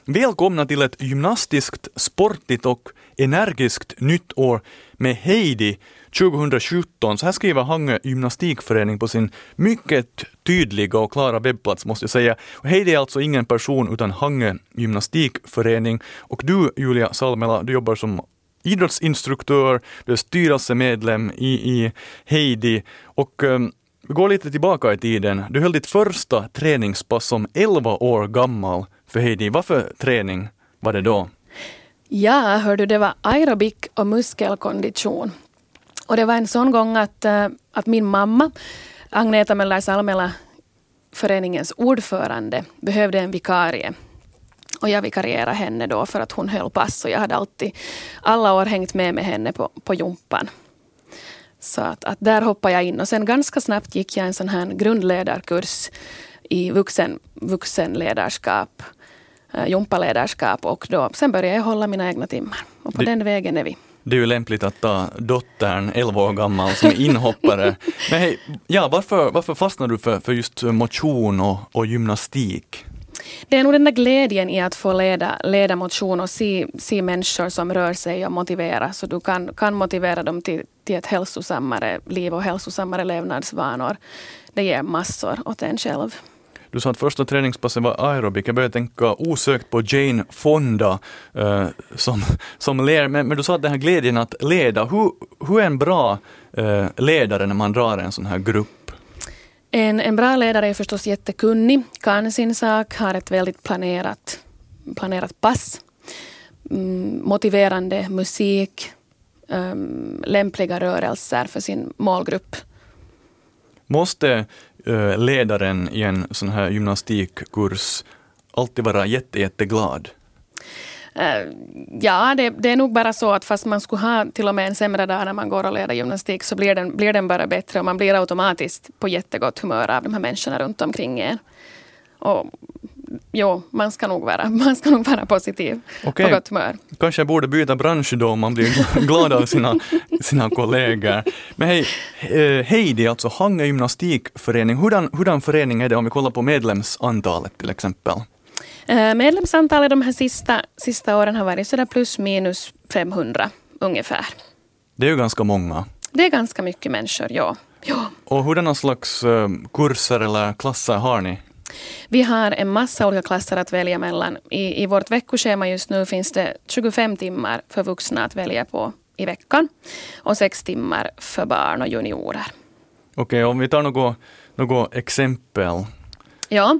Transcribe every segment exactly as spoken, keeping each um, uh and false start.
Välkomna till ett gymnastiskt, sportigt och energiskt nytt år med Heidi tjugohundrasjutton. Så här skriver Hangö gymnastikförening på sin mycket tydliga och klara webbplats, måste jag säga. Och Heidi är alltså ingen person utan Hangö gymnastikförening. Och du, Julia Salmela, du jobbar som idrottsinstruktör, du är styrelsemedlem i, i Heidi. Och um, vi går lite tillbaka i tiden. Du höll ditt första träningspass som elva år gammal för Heidi. Vad för träning var det då? Ja, hörde det var aerobik och muskelkondition. Och det var en sån gång att, att min mamma, Agneta Möller Salmela, föreningens ordförande, behövde en vikarie. Och jag vikarierade henne då för att hon höll pass. Och jag hade alltid alla år hängt med med henne på, på jumpan. Så att, att där hoppade jag in. Och sen ganska snabbt gick jag en sån här grundledarkurs i vuxen, vuxenledarskap, äh, jumpaledarskap. Och då, sen började jag hålla mina egna timmar. Och på det, den vägen är vi. Det är ju lämpligt att ta dottern, elva år gammal, som är inhoppare. Men hej, ja, varför, varför fastnar du för, för just motion och, och gymnastik? Det är nog den där glädjen i att få leda, leda motion och se, se människor som rör sig och motivera. Så du kan, kan motivera dem till, till ett hälsosammare liv och hälsosammare levnadsvanor. Det ger massor åt en själv. Du sa att första träningspasset var aerobik. Jag började tänka osökt på Jane Fonda uh, som, som ler. Men, men du sa att den här glädjen att leda. Hur, hur är en bra uh, ledare när man drar en sån här grupp? En, en bra ledare är förstås jättekunnig, kan sin sak, har ett väldigt planerat, planerat pass, mm, motiverande musik, um, lämpliga rörelser för sin målgrupp. Måste uh, ledaren i en sån här gymnastikkurs alltid vara jätte, jätteglad? Uh, ja, det, det är nog bara så att fast man skulle ha till och med en sämre dag när man går och leder gymnastik så blir den, blir den bara bättre och man blir automatiskt på jättegott humör av de här människorna runt omkring en. Och jo, man ska nog vara, man ska nog vara positiv okay. och gott humör. Kanske jag borde byta bransch då om man blir glad av sina, sina kollegor. Men hej, Heidi, alltså Hangö gymnastikförening. Hurdan, hurdan förening är det om vi kollar på medlemsantalet till exempel? Medlemsantalet de här sista, sista åren har varit sådär plus minus femhundra ungefär. Det är ju ganska många. Det är ganska mycket människor, ja. ja. Och hurdana slags uh, kurser eller klasser har ni? Vi har en massa olika klasser att välja mellan. I, i vårt veckoschema just nu finns det tjugofem timmar för vuxna att välja på i veckan. Och sex timmar för barn och juniorer. Okej, okay, om vi tar något, något exempel. Ja.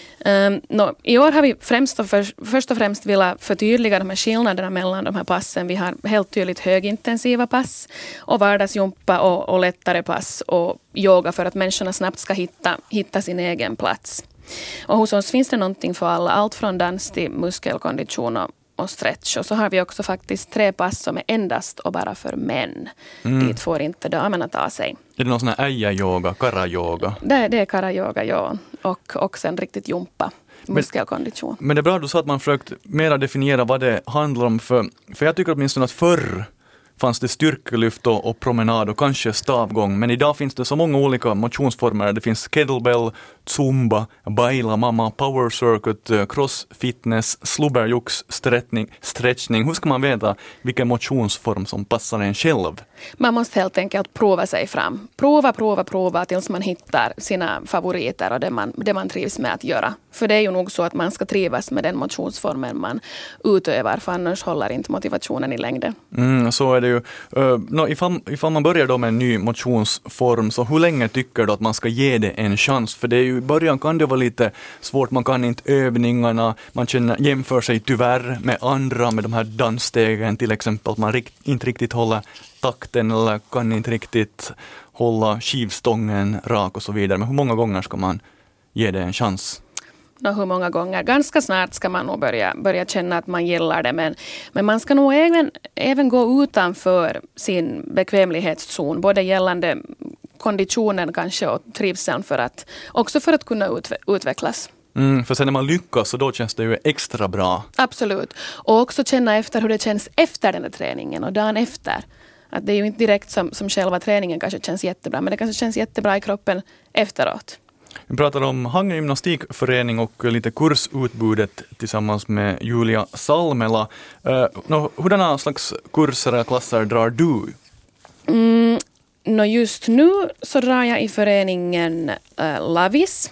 Um, no, I år har vi främst och för, först och främst velat förtydliga de här skillnaderna mellan de här passen. Vi har helt tydligt högintensiva pass och vardagsjumpa och, och lättare pass och yoga för att människorna snabbt ska hitta, hitta sin egen plats. Och hos oss finns det någonting för alla, allt från dans till muskelkondition och, och stretch. Och så har vi också faktiskt tre pass som är endast och bara för män. Mm. Dit får inte damerna ta sig. Är det någon sån här äja-yoga, kara-yoga? Det, det är kara-yoga, ja. Och, och sen riktigt jumpa, muskelkondition. Men, men det är bra att du sa att man försökt mera definiera vad det handlar om. För, för jag tycker åtminstone att förr fanns det styrkelyft och, och promenad och kanske stavgång. Men idag finns det så många olika motionsformer. Det finns kettlebell, zumba, baila mamma, power circuit, crossfitness, slubberjux, stretchning, stretchning. Hur ska man veta vilken motionsform som passar en själv? Man måste helt enkelt prova sig fram. Prova, prova, prova tills man hittar sina favoriter och det man, det man trivs med att göra. För det är ju nog så att man ska trivas med den motionsformen man utövar. För annars håller inte motivationen i längden. Mm, så är det ju. Uh, no, ifall, ifall man börjar då med en ny motionsform, så hur länge tycker du att man ska ge det en chans? För det är ju, i början kan det vara lite svårt, man kan inte övningarna, man känner, jämför sig tyvärr med andra, med de här dansstegen till exempel, att man rikt, inte riktigt håller takten eller kan inte riktigt hålla skivstången rak och så vidare. Men hur många gånger ska man ge det en chans? No, hur många gånger? Ganska snart ska man nog börja, börja känna att man gillar det. Men, men man ska nog även, även gå utanför sin bekvämlighetszon. Både gällande konditionen kanske och trivseln för att, också för att kunna utve- utvecklas. Mm, för sen när man lyckas så då känns det ju extra bra. Absolut. Och också känna efter hur det känns efter den här träningen och dagen efter. Att det är ju inte direkt som, som själva träningen kanske känns jättebra, men det kanske känns jättebra i kroppen efteråt. Vi pratar om Hangö gymnastikförening och lite kursutbudet tillsammans med Julia Salmela. Uh, no, hurdana slags kurser och klasser drar du? Mm, no just nu så drar jag i föreningen uh, Lavis.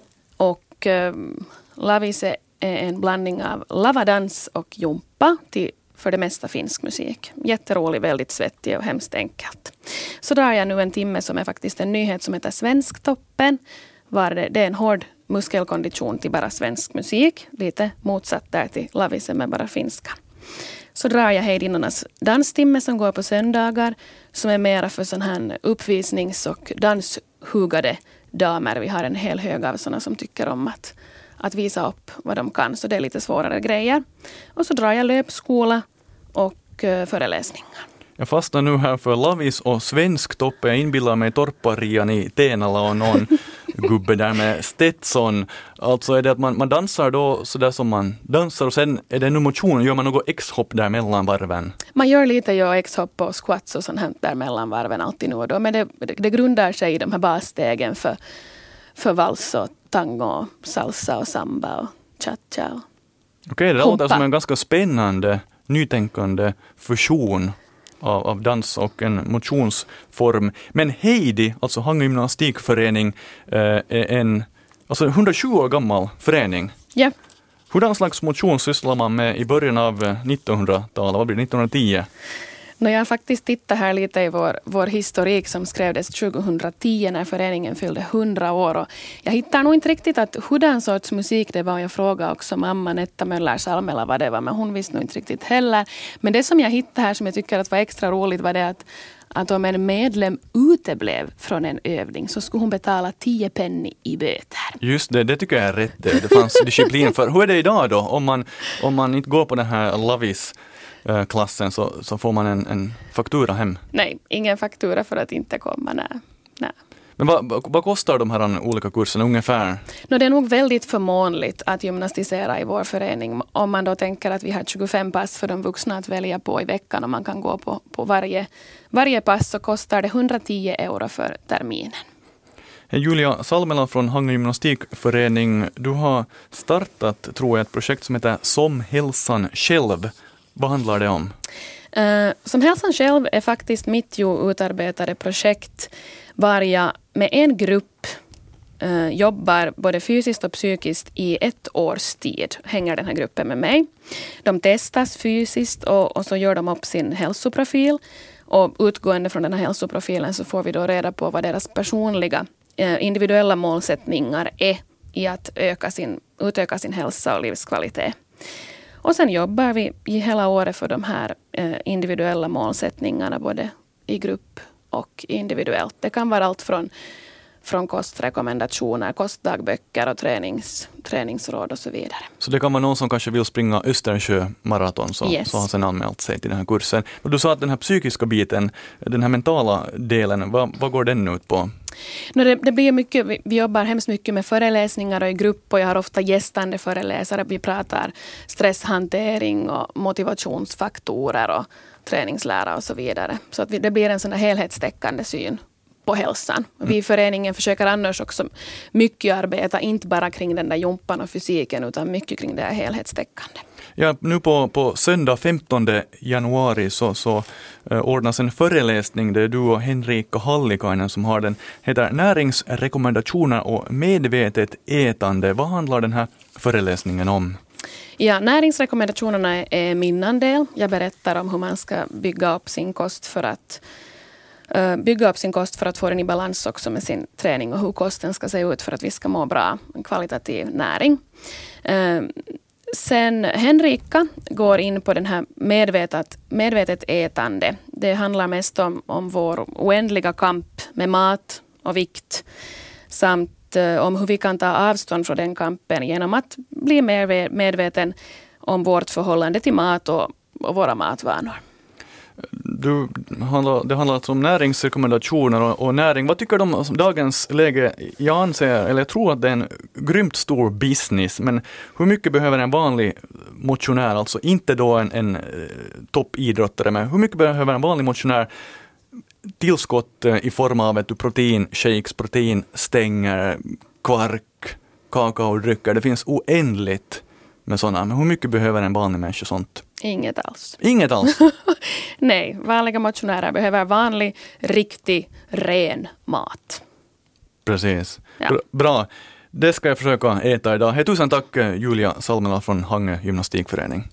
Och uh, Lavis är en blandning av lavadans och jumpa till för det mesta finsk musik. Jätterolig, väldigt svettig och hemskt enkelt. Så drar jag nu en timme som är faktiskt en nyhet som heter Svensktoppen. Var det, det är en hård muskelkondition till bara svensk musik. Lite motsatt där till Lavisen med bara finska. Så drar jag Heidinnornas danstimme som går på söndagar. Som är mera för sån här uppvisnings- och danshugade damer. Vi har en hel hög av såna som tycker om att att visa upp vad de kan, så det är lite svårare grejer. Och så drar jag löpskola och uh, föreläsningar. Jag fastnar nu här för Lavis och Svensktoppen. Jag inbillar mig torparian i Tenala och någon gubbe där med Stetson. Alltså är det att man, man dansar då så där som man dansar och sen är det en motion, gör man något X-hopp där mellan varven? Man gör lite ja, X-hopp och squats och sånt här där mellan varven alltid nu och då. Men det, det, det grundar sig i de här basstegen för, för vals och tango, salsa och samba och cha-cha. Okej, det låter som en ganska spännande, nytänkande fusion av, av dans och en motionsform. Men Heidi, alltså Hangö gymnastikförening, eh, är en alltså hundratjugo år gammal förening. Ja. Yeah. Hurdan slags motion sysslar man med i början av nittonhundratalet? Vad blir det, nittonhundratio? No, jag har faktiskt tittat här lite i vår, vår historik som skrevdes tjugohundratio när föreningen fyllde hundra år. Och jag hittar nog inte riktigt att hurdan sorts musik det var. Jag frågade också mamma Netta Möller Salmela vad det var, men hon visste nog inte riktigt heller. Men det som jag hittade här som jag tycker att var extra roligt var det att, att om en medlem uteblev från en övning så skulle hon betala tio penny i böter. Just det, det tycker jag är rätt. Det fanns disciplin för. Hur är det idag då? Om man, om man inte går på den här Lavis klassen så, så får man en, en faktura hem. Nej, ingen faktura för att inte komma. Nej. Nej. Men vad, vad kostar de här olika kurserna ungefär? No, det är nog väldigt förmånligt att gymnastisera i vår förening. Om man då tänker att vi har tjugofem pass för de vuxna att välja på i veckan och man kan gå på, på varje, varje pass så kostar det hundratio euro för terminen. Julia Salmela från Hangö gymnastikförening, du har startat tror jag ett projekt som heter Som hälsan själv. Vad handlar det om? Uh, som hälsan själv är faktiskt mitt ju utarbetade projekt var jag med en grupp uh, jobbar både fysiskt och psykiskt i ett års tid. Hänger den här gruppen med mig. De testas fysiskt och, och så gör de upp sin hälsoprofil. Och utgående från den här hälsoprofilen så får vi då reda på vad deras personliga uh, individuella målsättningar är i att öka sin, utöka sin hälsa och livskvalitet. Och sen jobbar vi i hela året för de här eh, individuella målsättningarna både i grupp och individuellt. Det kan vara allt från, från kostrekommendationer, kostdagböcker och tränings, träningsråd och så vidare. Så det kan vara någon som kanske vill springa Östersjö-maraton så, yes. så har sen anmält sig till den här kursen. Och du sa att den här psykiska biten, den här mentala delen, vad, vad går den ut på? No, det, det blir mycket, vi, vi jobbar hemskt mycket med föreläsningar och i grupp och jag har ofta gästande föreläsare. Vi pratar stresshantering och motivationsfaktorer och träningslära och så vidare. Så att vi, det blir en sån här helhetstäckande syn på hälsan. Vi i föreningen försöker annars också mycket arbeta, inte bara kring den där jumpan och fysiken utan mycket kring det här helhetstäckande. Ja, nu på, på söndag femtonde januari så, så uh, ordnas en föreläsning där du och Henrika Hallikainen som har den heter Näringsrekommendationer och medvetet ätande. Vad handlar den här föreläsningen om? Ja, näringsrekommendationerna är min andel. Jag berättar om hur man ska bygga upp sin kost för att uh, bygga upp sin kost för att få den i balans också med sin träning och hur kosten ska se ut för att vi ska må bra, kvalitativ näring. Uh, Sen Henrika går in på den här medvetet, medvetet ätande. Det handlar mest om, om vår oändliga kamp med mat och vikt samt eh, om hur vi kan ta avstånd från den kampen genom att bli mer medveten om vårt förhållande till mat och, och våra matvanor. Du, det handlar alltså om näringsrekommendationer och, och näring. Vad tycker du om dagens läge? Jag anser, eller jag tror att det är en grymt stor business, men hur mycket behöver en vanlig motionär, alltså inte då en, en toppidrottare, men hur mycket behöver en vanlig motionär tillskott i form av ett protein shakes, proteinstänger, kvark, kakaodrycker. Det finns oändligt med sådana. Men hur mycket behöver en vanlig människa sånt? Inget alls. Inget alls? Nej, vanliga motionärer behöver vanlig, riktig, ren mat. Precis. Ja. Bra. Bra. Det ska jag försöka äta idag. Hej, tusen tack Julia Salmela från Hangö gymnastikförening.